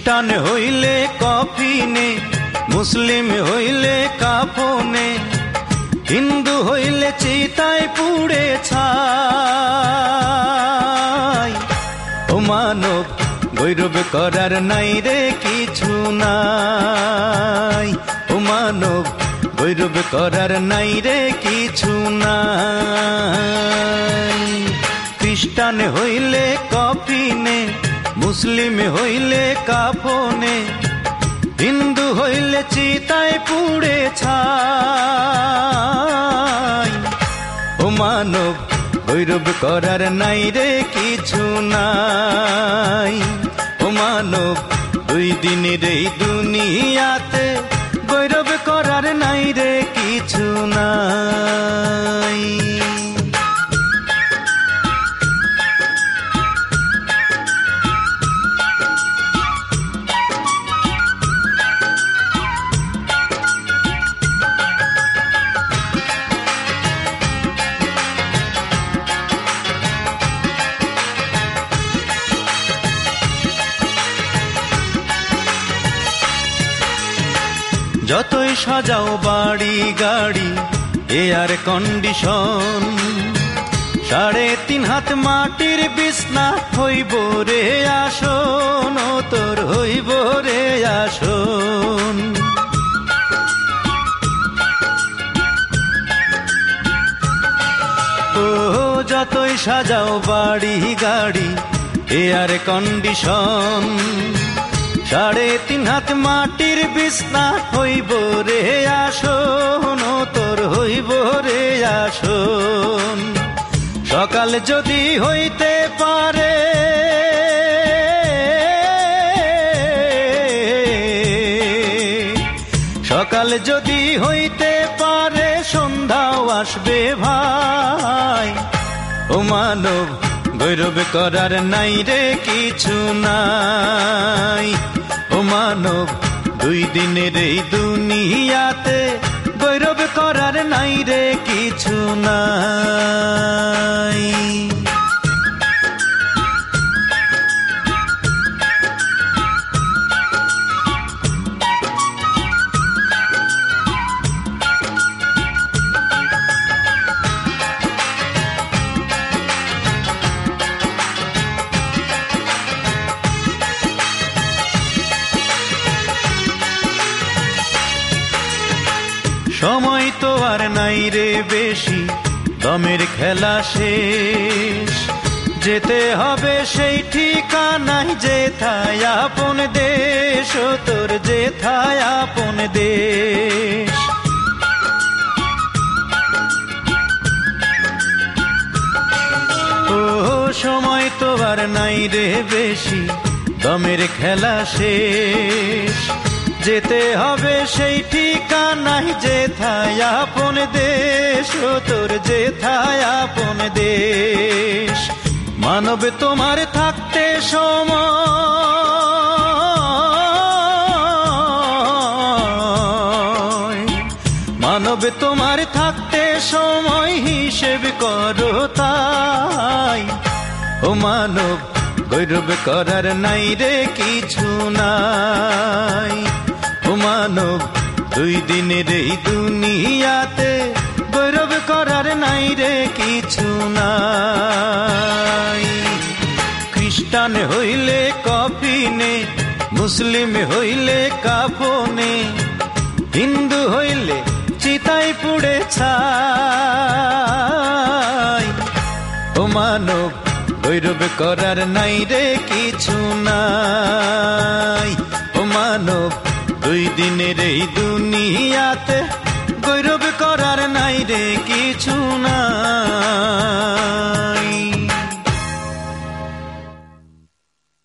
খ্রিস্টান হইলে কফিনে, মুসলিম হইলে কাফনে, হিন্দু হইলে চিতায় পুড়ে ছাই। ও মানব গৌরব করার নাই রে কিছু নাই, ও মানব গৌরব করার নাই রে কিছু নাই। খ্রিস্টান হইলে কফিনে, মুসলিম হইলে কাফনে, হিন্দু হইলে চিতায় পুড়ে ছাই। ও মানব গৌরব করার নাই রে কিছু নাই, ও মানব দুই দিনের এই দুনিয়াতে গৌরব করার নাই রে কিছু নাই। যতই সাজাও বাড়ি গাড়ি এয়ার কন্ডিশন, 3.5 হাত মাটির বিছনা হইব রে আসন, ও তোর হইব রে আসন। ও যতই সাজাও বাড়ি গাড়ি এয়ার কন্ডিশন, 3.5 হাত মাটির বিছনা হইব রে আসন, ও তোর হইব রে আসন। সকাল যদি হইতে পারে, সকাল যদি হইতে পারে, সন্ধ্যাও আসবে ভাই। ও মানব গৌরব করার নাই রে কিছু নাই, ও মানব দুই দিনের এই দুনিয়াতে গৌরব করার নাই রে কিছু নাই। সময় তো আর নাই রে বেশি, দমের খেলা শেষ, যেতে হবে সেই ঠিকানায় যেথায় আপন দেশ, ও তোর যেথায় আপন দেশ। ও সময় তো আর নাই রে বেশি, দমের খেলা শেষ, যেতে হবে সেই ঠিকানায় যেথায় আপন দেশ, ও তোর যেথায় আপন দেশ। মানব তোমার থাকতে সময়, মানব তোমার থাকতে সময় হিসেব করো তাই। ও মানব গৌরব করার নাই রে কিছু নাই, ও মানব দুই দিনের এই দুনিয়াতে গৌরব করার নাই রে কিছু নাই। খ্রিস্টান হইলে কফিনে, মুসলিম হইলে কাফনে, হিন্দু হইলে চিতায় পুড়ে ছাই। ও মানব গৌরব করার নাই রে কিছু নাই, ও মানব দুই দিনের এই দুনিয়াতে গৌরব করার নাই রে কিছু নাই।